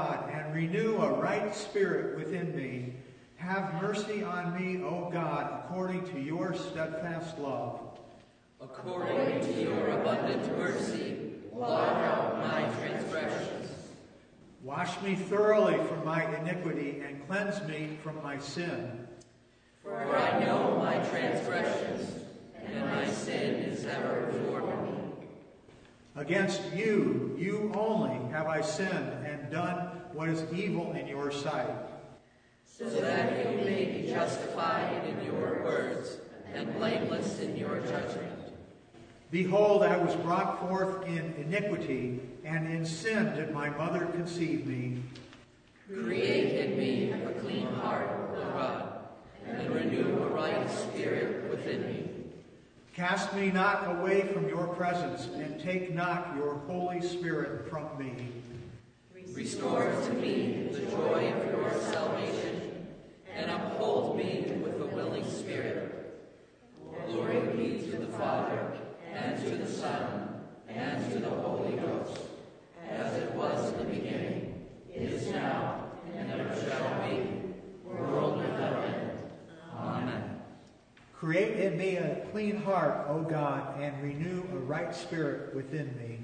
God, and renew a right spirit within me. Have mercy on me, O God, according to your steadfast love. According to your abundant mercy, blot out my transgressions. Wash me thoroughly from my iniquity and cleanse me from my sin. For I know my transgressions, and my sin is ever before me. Against you, you only, have I sinned and done what is evil in your sight. So that you may be justified in your words and blameless in your judgment. Behold, I was brought forth in iniquity, and in sin did my mother conceive me. Create in me a clean heart, O God, and renew a right spirit within me. Cast me not away from your presence, and take not your Holy Spirit from me. Restore to me the joy of your salvation, and uphold me with a willing spirit. Glory be to the Father, and to the Son, and to the Holy Ghost, as it was in the beginning, is now, and ever shall be, world without end. Amen. Create in me a clean heart, O God, and renew a right spirit within me.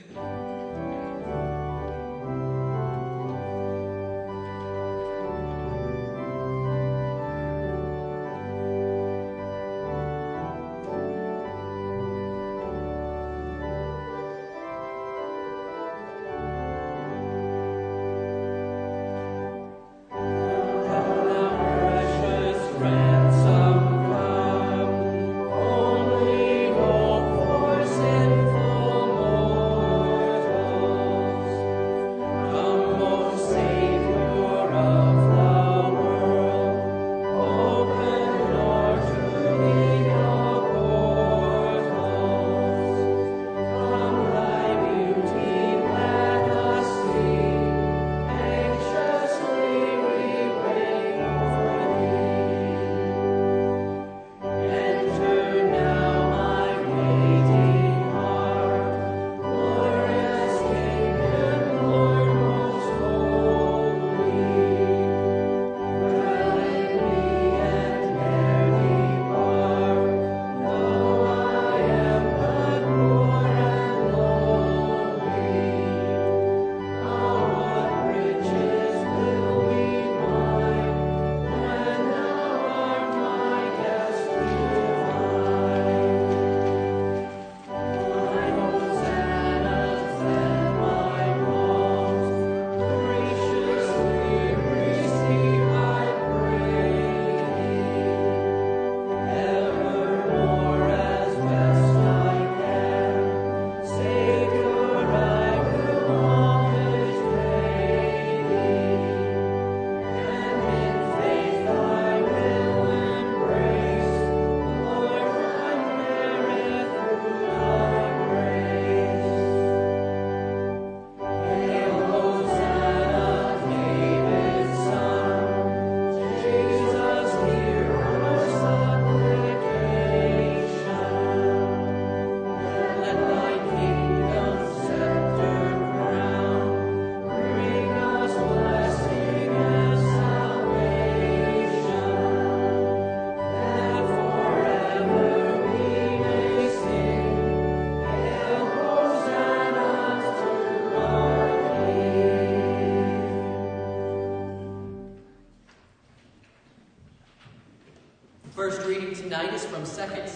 First reading tonight is from 2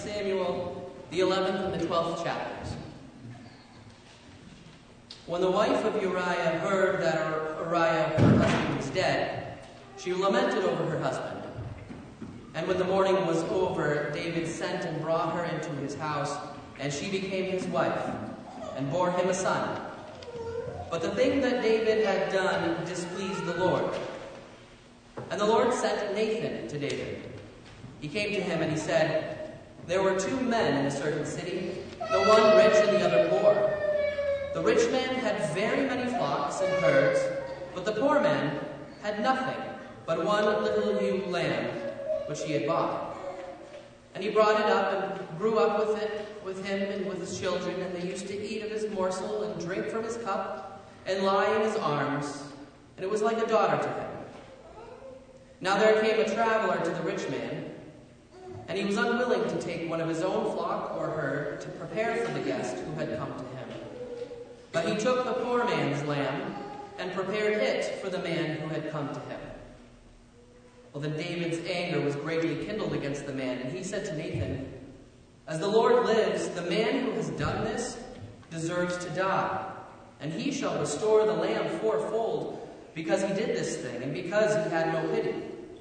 Samuel, the 11th and the 12th chapters. When the wife of Uriah heard that Uriah, her husband, was dead, she lamented over her husband. And when the mourning was over, David sent and brought her into his house, and she became his wife, and bore him a son. But the thing that David had done displeased the Lord. And the Lord sent Nathan to David. He came to him and he said, "There were two men in a certain city, the one rich and the other poor. The rich man had very many flocks and herds, but the poor man had nothing but one little ewe lamb, which he had bought. And he brought it up and grew up with it, with him and with his children, and they used to eat of his morsel and drink from his cup and lie in his arms. and it was like a daughter to him. Now there came a traveler to the rich man, and he was unwilling to take one of his own flock or herd to prepare for the guest who had come to him. But he took the poor man's lamb and prepared it for the man who had come to him. Well, then David's anger was greatly kindled against the man, and he said to Nathan, "As the Lord lives, the man who has done this deserves to die, and he shall restore the lamb fourfold, because he did this thing, and because he had no pity."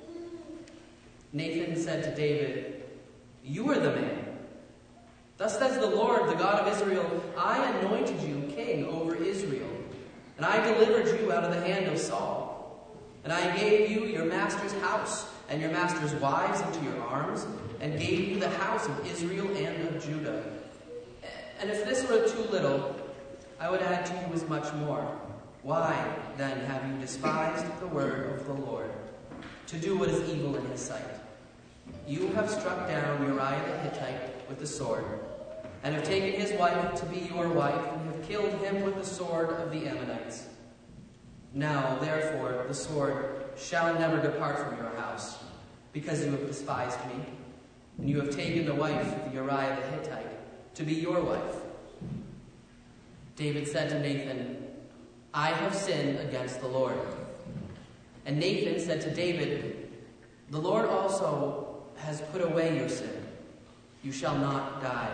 Nathan said to David, "You are the man. Thus says the Lord, the God of Israel, I anointed you king over Israel, and I delivered you out of the hand of Saul. And I gave you your master's house and your master's wives into your arms, and gave you the house of Israel and of Judah. And if this were too little, I would add to you as much more. Why, then, have you despised the word of the Lord, to do what is evil in his sight? You have struck down Uriah the Hittite with the sword, and have taken his wife to be your wife, and have killed him with the sword of the Ammonites. Now, therefore, the sword shall never depart from your house, because you have despised me, and you have taken the wife of Uriah the Hittite to be your wife." David said to Nathan, "I have sinned against the Lord." And Nathan said to David, "The Lord also has put away your sin. You shall not die.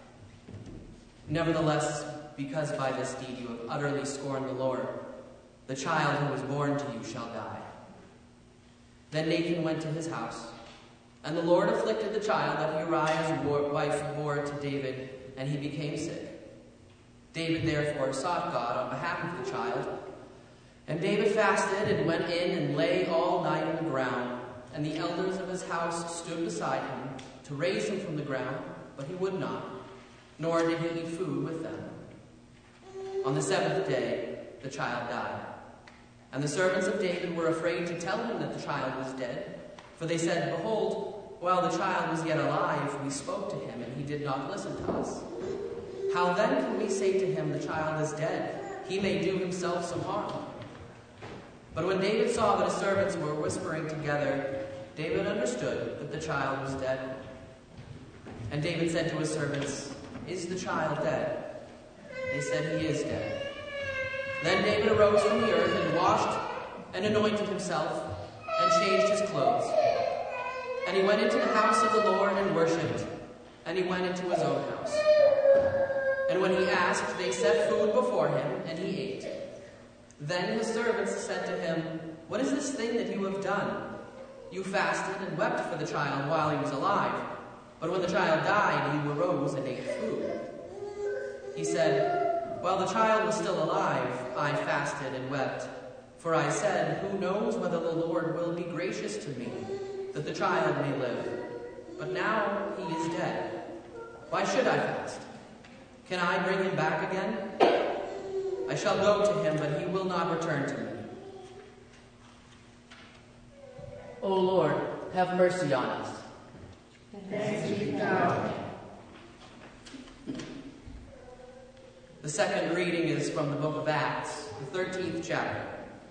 Nevertheless, because by this deed you have utterly scorned the Lord, the child who was born to you shall die." Then Nathan went to his house, and the Lord afflicted the child that Uriah's wife bore to David, and he became sick. David therefore sought God on behalf of the child, and David fasted and went in and lay all night on the ground, and the elders of his house stood beside him to raise him from the ground, but he would not, nor did he eat food with them. On the seventh day, the child died. And the servants of David were afraid to tell him that the child was dead, for they said, "Behold, while the child was yet alive, we spoke to him, and he did not listen to us. How then can we say to him, 'The child is dead'? He may do himself some harm." But when David saw that his servants were whispering together, David understood that the child was dead. And David said to his servants, "Is the child dead?" They said, "He is dead." Then David arose from the earth and washed and anointed himself and changed his clothes. And he went into the house of the Lord and worshipped, and he went into his own house. And when he asked, they set food before him, and he ate. Then his servants said to him, "What is this thing that you have done? You fasted and wept for the child while he was alive, but when the child died, you arose and ate food." He said, "While the child was still alive, I fasted and wept, for I said, 'Who knows whether the Lord will be gracious to me, that the child may live?' But now he is dead. Why should I fast? Can I bring him back again? I shall go to him, but he will not return to me." O Lord, have mercy on us. Thanks be to God. The second reading is from the book of Acts, the 13th chapter.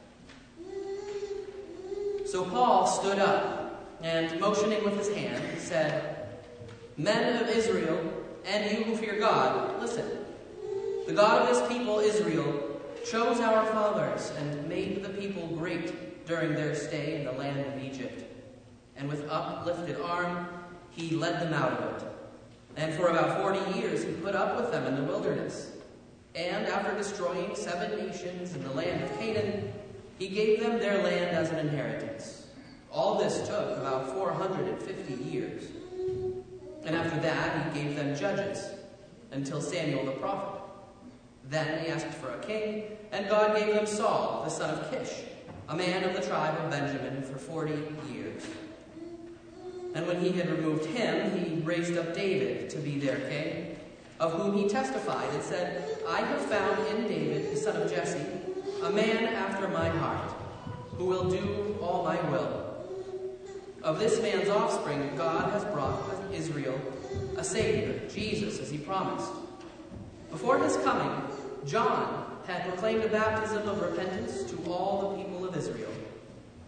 So Paul stood up, and motioning with his hand, said, "Men of Israel, and you who fear God, listen. The God of his people Israel chose our fathers and made the people great during their stay in the land of Egypt. And with uplifted arm, he led them out of it. And for about 40 years he put up with them in the wilderness. And after destroying 7 nations in the land of Canaan, he gave them their land as an inheritance. All this took about 450 years. And after that he gave them judges until Samuel the prophet. Then he asked for a king, and God gave them Saul, the son of Kish, a man of the tribe of Benjamin, for 40 years. And when he had removed him, he raised up David to be their king, of whom he testified and said, 'I have found in David, the son of Jesse, a man after my heart, who will do all my will.' Of this man's offspring, God has brought Israel a Savior, Jesus, as he promised. Before his coming, John had proclaimed a baptism of repentance to all the people of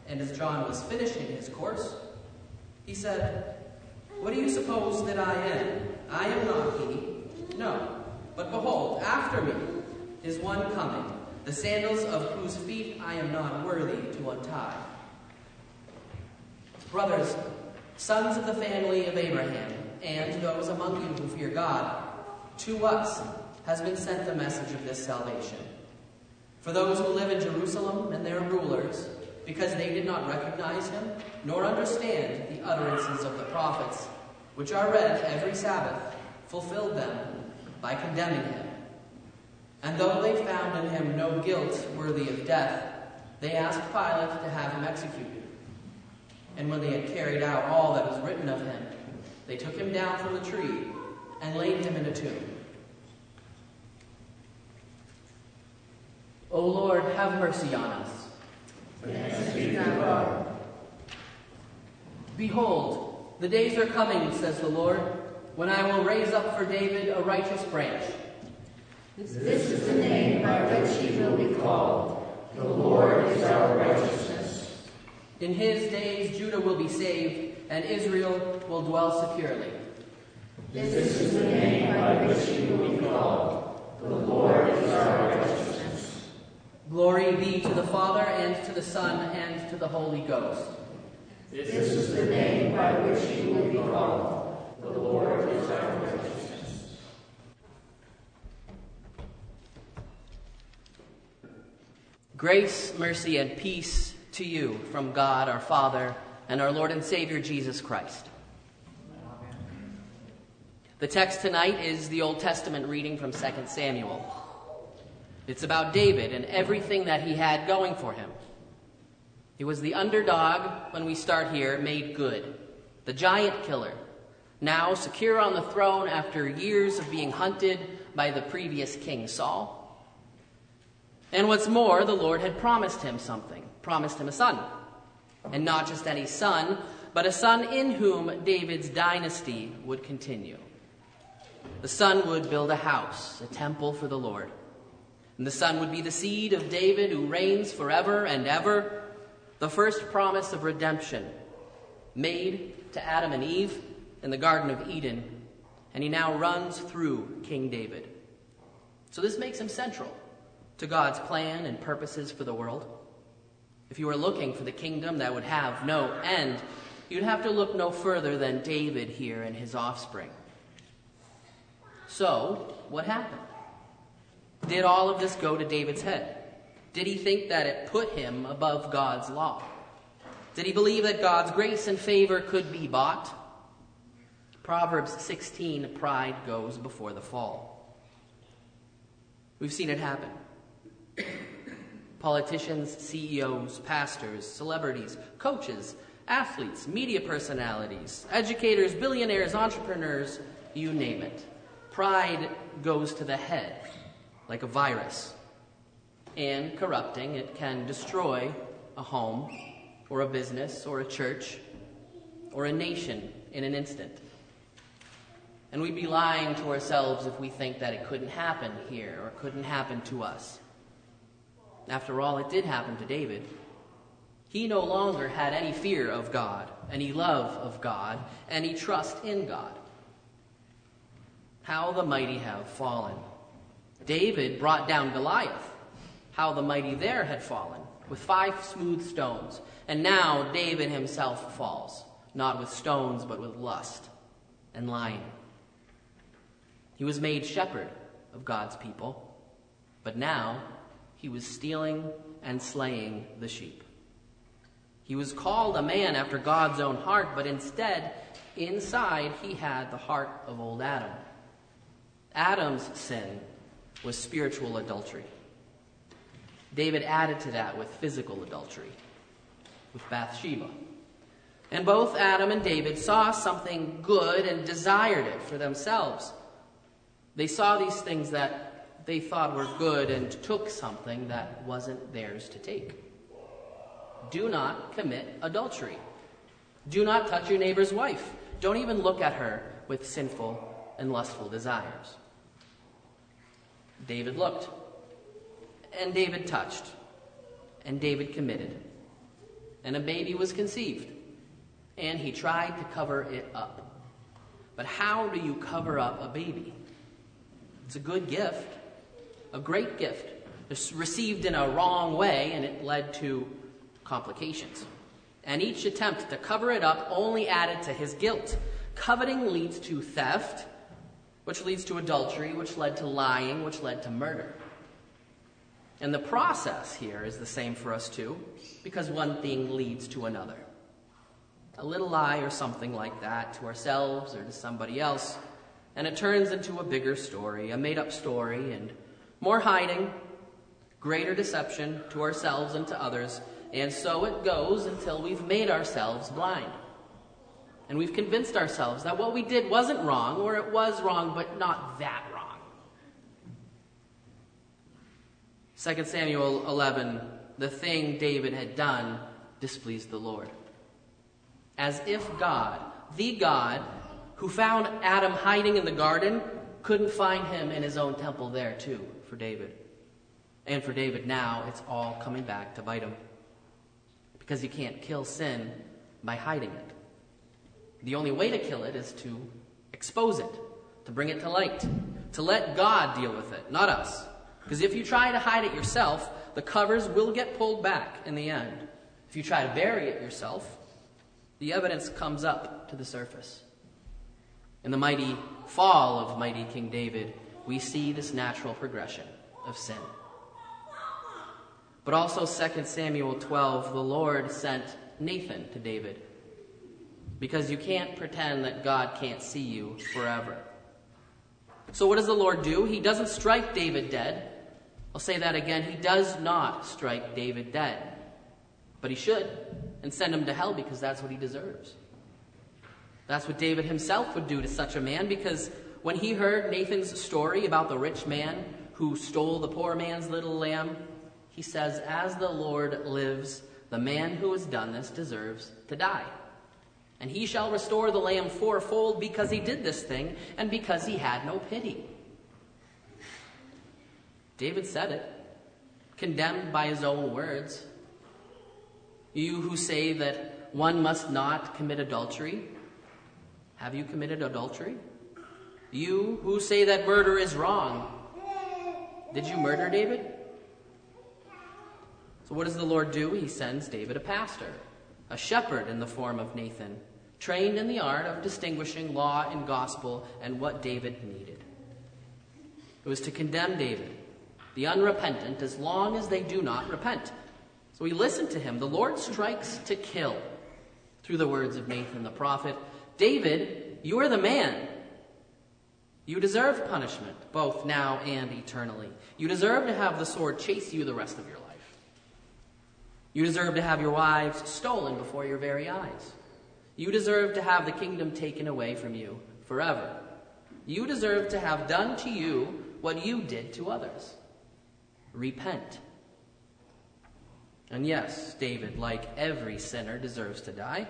And as John was finishing his course, he said, "What do you suppose that I am? I am not he. No, but behold, after me is one coming, the sandals of whose feet I am not worthy to untie." Brothers, sons of the family of Abraham, and those among you who fear God, to us has been sent the message of this salvation. For those who live in Jerusalem and their rulers, because they did not recognize him, nor understand the utterances of the prophets, which are read every Sabbath, fulfilled them by condemning him. And though they found in him no guilt worthy of death, they asked Pilate to have him executed. And when they had carried out all that was written of him, they took him down from the tree and laid him in a tomb. O Lord, have mercy on us. Thanks be to God. Behold, the days are coming, says the Lord, when I will raise up for David a righteous branch. This is the name by which he will be called. The Lord is our righteousness. In his days Judah will be saved, and Israel will dwell securely. This is the name by which he will be called. The Lord is our righteousness. Glory be to the Father, and to the Son, and to the Holy Ghost. This is the name by which he will be called. The Lord is our righteousness. Grace, mercy, and peace to you from God our Father and our Lord and Savior Jesus Christ. The text tonight is the Old Testament reading from 2 Samuel. It's about David and everything that he had going for him. He was the underdog when we start here, made good. The giant killer, now secure on the throne after years of being hunted by the previous king Saul. And what's more, the Lord had promised him something, promised him a son. And not just any son, but a son in whom David's dynasty would continue. The son would build a house, a temple for the Lord. And the son would be the seed of David who reigns forever and ever, the first promise of redemption made to Adam and Eve in the Garden of Eden, and he now runs through King David. So this makes him central to God's plan and purposes for the world. If you were looking for the kingdom that would have no end, you'd have to look no further than David here and his offspring. So, what happened? Did all of this go to David's head? Did he think that it put him above God's law? Did he believe that God's grace and favor could be bought? Proverbs 16, pride goes before the fall. We've seen it happen. Politicians, CEOs, pastors, celebrities, coaches, athletes, media personalities, educators, billionaires, entrepreneurs, you name it. Pride goes to the head like a virus. And corrupting, it can destroy a home or a business or a church or a nation in an instant. And we'd be lying to ourselves if we think that it couldn't happen here or couldn't happen to us. After all, it did happen to David. He no longer had any fear of God, any love of God, any trust in God. How the mighty have fallen. David brought down Goliath. How the mighty there had fallen, with 5 smooth stones. And now David himself falls, not with stones, but with lust and lying. He was made shepherd of God's people, but now he was stealing and slaying the sheep. He was called a man after God's own heart, but instead, inside, he had the heart of old Adam. Adam's sin was spiritual adultery. David added to that with physical adultery, with Bathsheba. And both Adam and David saw something good and desired it for themselves. They saw these things that they thought were good and took something that wasn't theirs to take. Do not commit adultery. Do not touch your neighbor's wife. Don't even look at her with sinful and lustful desires. David looked, and David touched, and David committed. and a baby was conceived, and he tried to cover it up. But how do you cover up a baby? It's a good gift, a great gift. It's received in a wrong way, and it led to complications. And each attempt to cover it up only added to his guilt. Coveting leads to theft, which leads to adultery, which led to lying, which led to murder. And the process here is the same for us too, because one thing leads to another. A little lie or something like that to ourselves or to somebody else, and it turns into a bigger story, a made-up story, and more hiding, greater deception to ourselves and to others, and so it goes until we've made ourselves blind. And we've convinced ourselves that what we did wasn't wrong, or it was wrong, but not that wrong. 2 Samuel 11, the thing David had done displeased the Lord. As if God, the God who found Adam hiding in the garden, couldn't find him in his own temple there too for David. And for David now, it's all coming back to bite him. Because you can't kill sin by hiding it. The only way to kill it is to expose it, to bring it to light, to let God deal with it, not us. Because if you try to hide it yourself, the covers will get pulled back in the end. If you try to bury it yourself, the evidence comes up to the surface. In the mighty fall of mighty King David, we see this natural progression of sin. But also 2 Samuel 12, the Lord sent Nathan to David. Because you can't pretend that God can't see you forever. So what does the Lord do? He doesn't strike David dead. I'll say that again. He does not strike David dead. But he should, and send him to hell because that's what he deserves. That's what David himself would do to such a man, because when he heard Nathan's story about the rich man who stole the poor man's little lamb, he says, "As the Lord lives, the man who has done this deserves to die. And he shall restore the lamb fourfold because he did this thing and because he had no pity." David said it, condemned by his own words. You who say that one must not commit adultery, have you committed adultery? You who say that murder is wrong, did you murder David? So what does the Lord do? He sends David a pastor, a shepherd in the form of Nathan, trained in the art of distinguishing law and gospel and what David needed. It was to condemn David, the unrepentant, as long as they do not repent. So he listened to him. The Lord strikes to kill through the words of Nathan the prophet. David, you are the man. You deserve punishment, both now and eternally. You deserve to have the sword chase you the rest of your life. You deserve to have your wives stolen before your very eyes. You deserve to have the kingdom taken away from you forever. You deserve to have done to you what you did to others. Repent. And yes, David, like every sinner, deserves to die.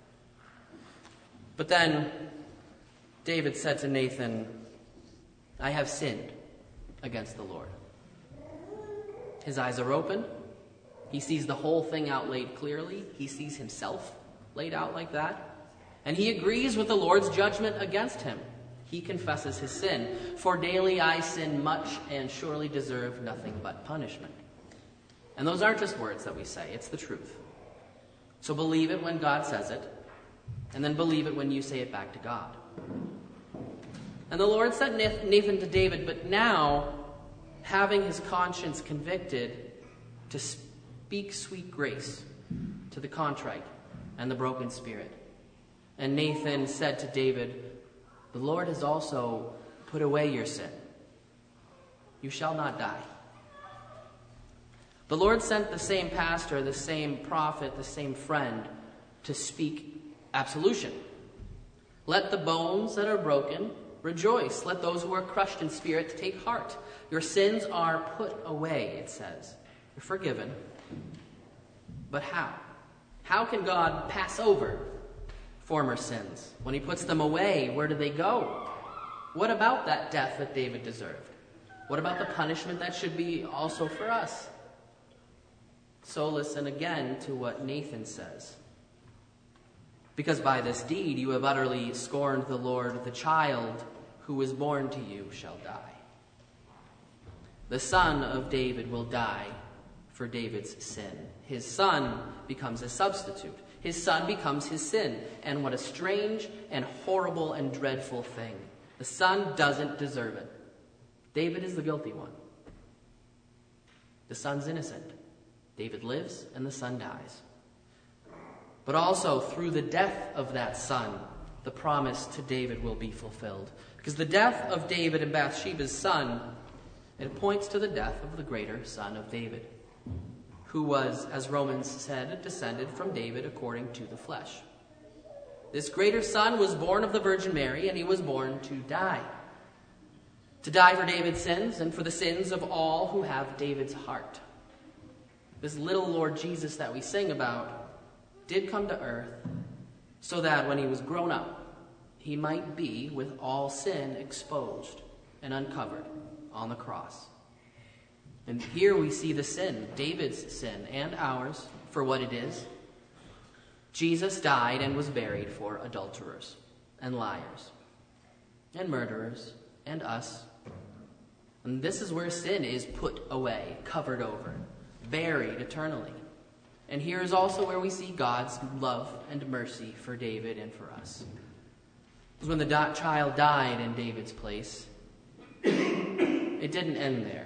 But then David said to Nathan, "I have sinned against the Lord." His eyes are open. He sees the whole thing out laid clearly. He sees himself laid out like that. And he agrees with the Lord's judgment against him. He confesses his sin. "For daily I sin much and surely deserve nothing but punishment." And those aren't just words that we say. It's the truth. So believe it when God says it. And then believe it when you say it back to God. And the Lord sent Nathan to David, but now, having his conscience convicted, to speak sweet grace to the contrite and the broken spirit. And Nathan said to David, "The Lord has also put away your sin. You shall not die." The Lord sent the same pastor, the same prophet, the same friend to speak absolution. Let the bones that are broken rejoice. Let those who are crushed in spirit take heart. Your sins are put away, it says. You're forgiven. But how? How can God pass over former sins? When he puts them away, where do they go? What about that death that David deserved? What about the punishment that should be also for us? So listen again to what Nathan says. Because by this deed you have utterly scorned the Lord, the child who was born to you shall die. The son of David will die for David's sin. His son becomes a substitute. His son becomes his sin. And what a strange and horrible and dreadful thing. The son doesn't deserve it. David is the guilty one. The son's innocent. David lives and the son dies. But also through the death of that son, the promise to David will be fulfilled. Because the death of David and Bathsheba's son, it points to the death of the greater son of David, who was, as Romans said, descended from David according to the flesh. This greater son was born of the Virgin Mary, and he was born to die. To die for David's sins and for the sins of all who have David's heart. This little Lord Jesus that we sing about did come to earth so that when he was grown up, he might be with all sin exposed and uncovered on the cross. And here we see the sin, David's sin and ours, for what it is. Jesus died and was buried for adulterers and liars and murderers and us. And this is where sin is put away, covered over, buried eternally. And here is also where we see God's love and mercy for David and for us. Because when the child died in David's place, it didn't end there.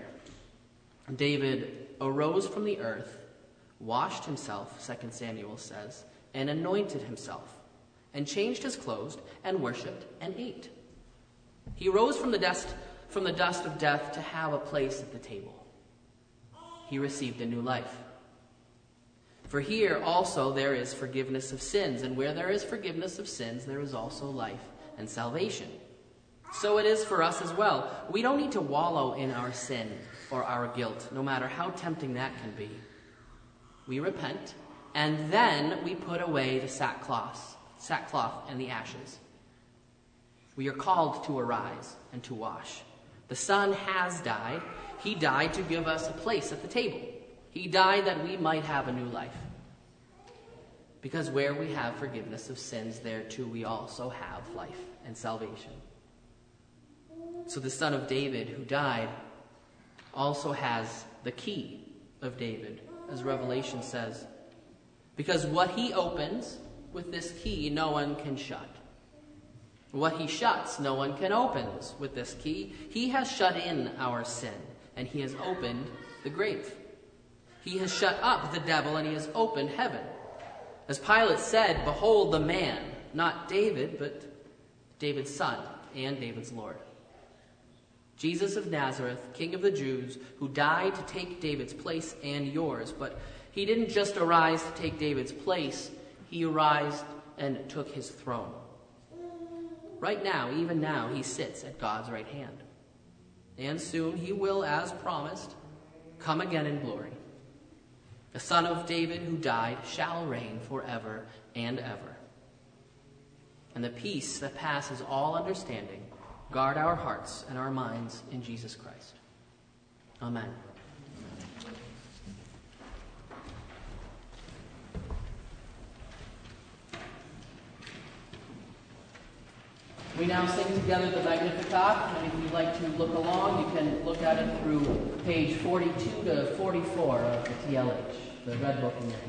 David arose from the earth, washed himself, 2 Samuel says, and anointed himself, and changed his clothes, and worshipped, and ate. He rose from the dust of death to have a place at the table. He received a new life. For here also there is forgiveness of sins, and where there is forgiveness of sins, there is also life and salvation. So it is for us as well. We don't need to wallow in our sin or our guilt, no matter how tempting that can be. We repent, and then we put away the sackcloth and the ashes. We are called to arise and to wash. The Son has died. He died to give us a place at the table. He died that we might have a new life. Because where we have forgiveness of sins, there too we also have life and salvation. So the Son of David who died also has the key of David, as Revelation says. Because what he opens with this key, no one can shut. What he shuts, no one can open with this key. He has shut in our sin, and he has opened the grave. He has shut up the devil, and he has opened heaven. As Pilate said, behold the man, not David, but David's son and David's Lord. Jesus of Nazareth, King of the Jews, who died to take David's place and yours. But he didn't just arise to take David's place. He arose and took his throne. Right now, even now, he sits at God's right hand. And soon he will, as promised, come again in glory. The Son of David who died shall reign forever and ever. And the peace that passes all understanding guard our hearts and our minds in Jesus Christ. Amen. We now sing together the Magnificat, and if you'd like to look along, you can look at it through page 42 to 44 of the TLH, the Red Book in your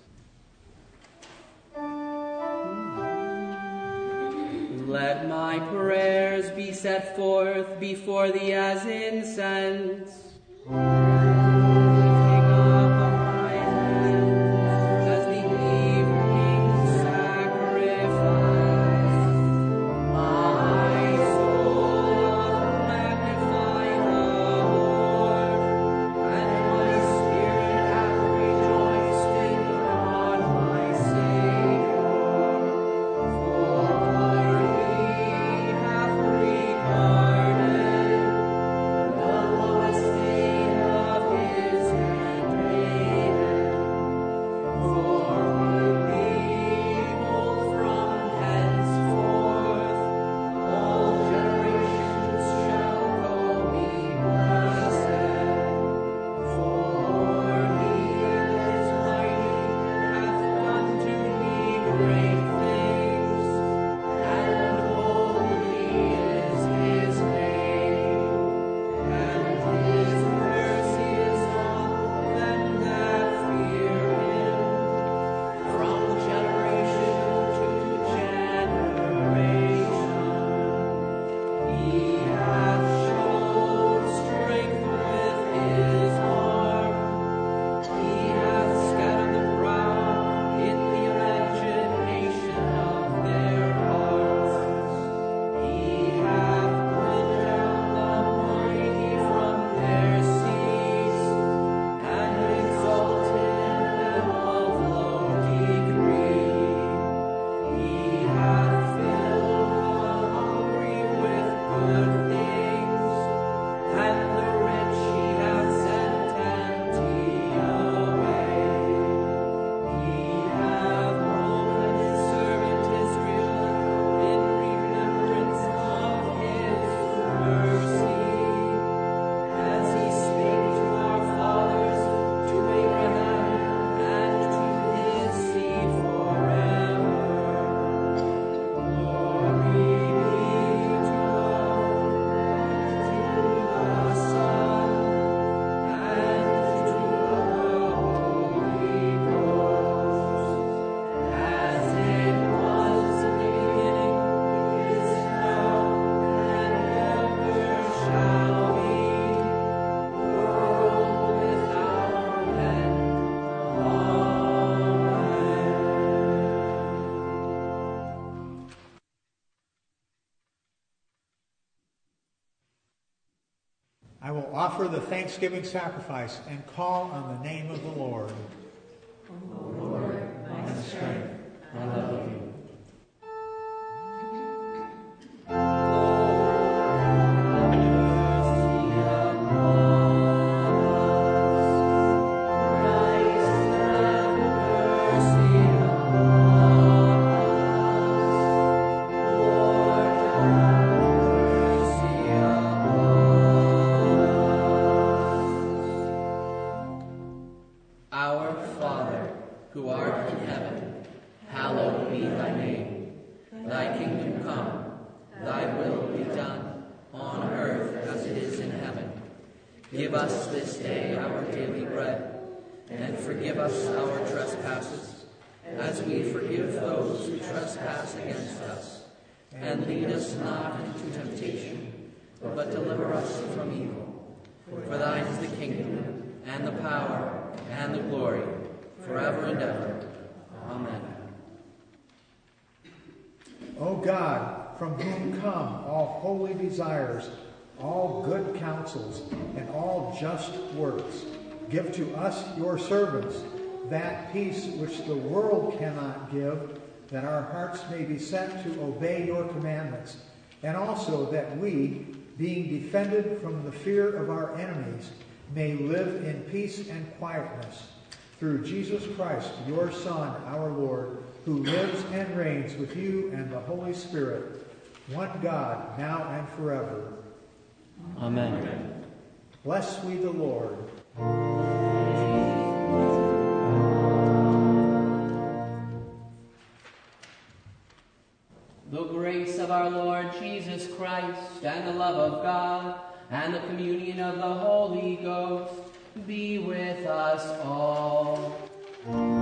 hymnals. Let my prayers be set forth before thee as incense. The lowest state of I will offer the thanksgiving sacrifice and call on the name of the Lord. O Lord, my strength, I love you. Our Father, who art in heaven, hallowed be thy name. Thy kingdom come, thy will be done, on earth as it is in heaven. Give us this day our daily bread, and forgive us our trespasses, as we forgive those who trespass against us. And lead us not into temptation, but deliver us from evil. For thine is the kingdom, and the power, and the glory, forever and ever. Amen. O God, from whom come all holy desires, all good counsels, and all just works, give to us, your servants, that peace which the world cannot give, that our hearts may be set to obey your commandments, and also that we, being defended from the fear of our enemies, may live in peace and quietness. Through Jesus Christ, your Son, our Lord, who lives and reigns with you and the Holy Spirit, one God, now and forever. Amen. Bless we the Lord. The grace of our Lord Jesus Christ, and the love of God, and the communion of the Holy Ghost be with us all.